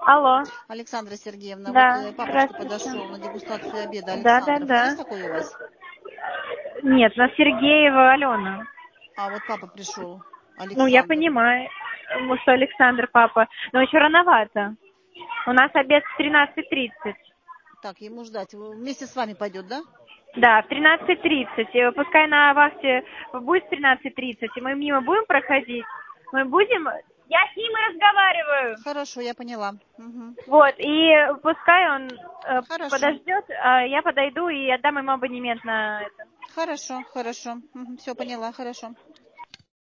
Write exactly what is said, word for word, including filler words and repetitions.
Алло. Александра Сергеевна, вот Да, э, папочка здравствуйте. подошел на дегустацию обеда. Да, да, Александров. да. Есть такой у вас? Нет, у нас Сергеева Алена. А, вот папа пришел. Ну, я Александр. понимаю, м, что Александр папа, но еще рановато. У нас обед в тринадцать тридцать. Так, ему ждать. Вместе с вами пойдет, да? Да, в тринадцать тридцать. И пускай на вахте будет в тринадцать тридцать, и мы мимо будем проходить. Мы будем... Я с ним и разговариваю. Хорошо, я поняла. Угу. Вот, и пускай он э, Хорошо. подождет, а я подойду и отдам ему абонемент на это. Хорошо, хорошо. Угу. Все, поняла, хорошо.